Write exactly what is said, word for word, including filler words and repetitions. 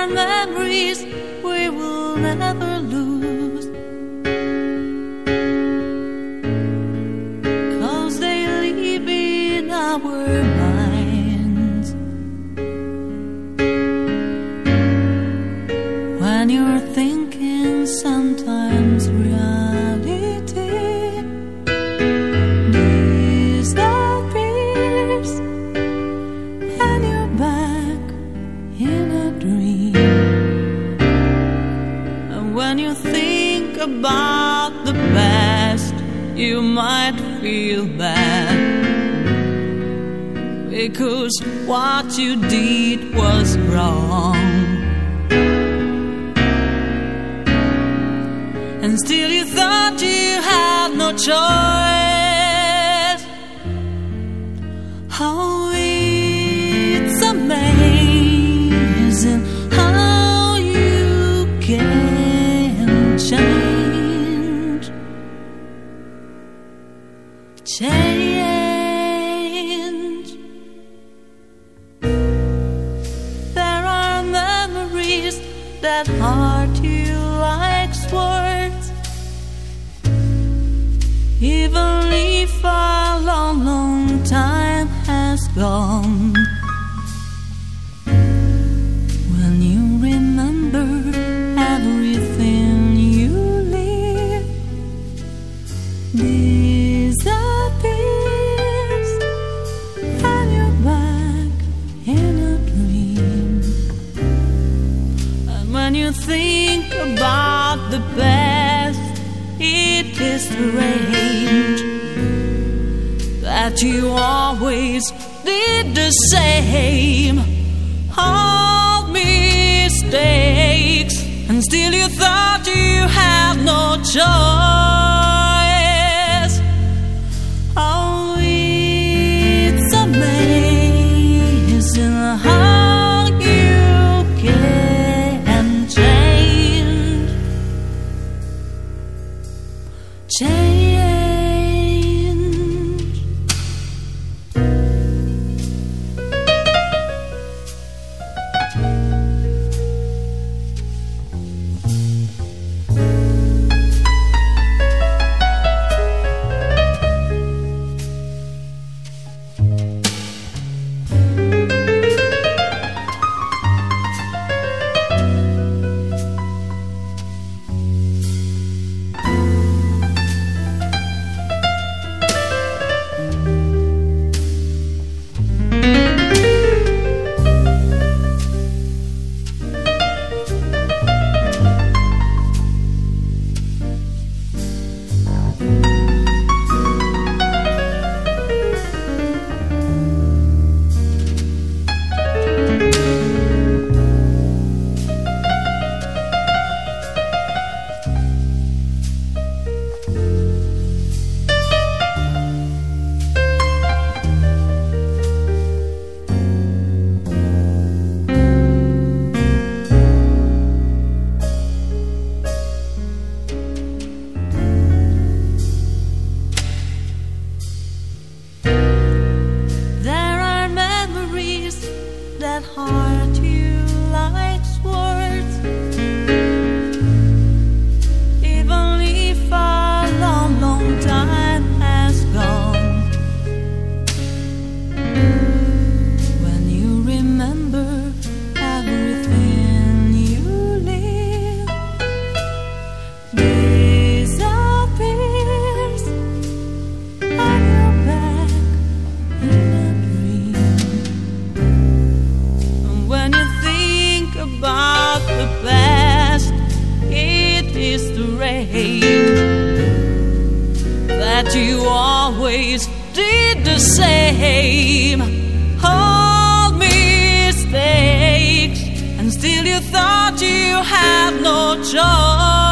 are memories we will never lose, 'cause they live in our minds. When you're thinking sometimes reality disappears and you're back in a dream. And when you think about the past, you might feel bad, because what you did was wrong. And still you thought you had no choice. How it's amazing how you can change. Change. There are memories that hurt you like words, even if a long, long time has gone. When you remember everything you live disappears and you're back in a dream. And when you think about the past, it is strange that you always did the same old mistakes, and still you thought you had no choice. Oh, it's amazing how you can change. Change. That hurt you like swords, even if a long, long time has gone. When you remember everything you live disappears and you're back in a dream. When you think about the past, it is strange that you always did the same old mistakes, and still you thought you had no choice.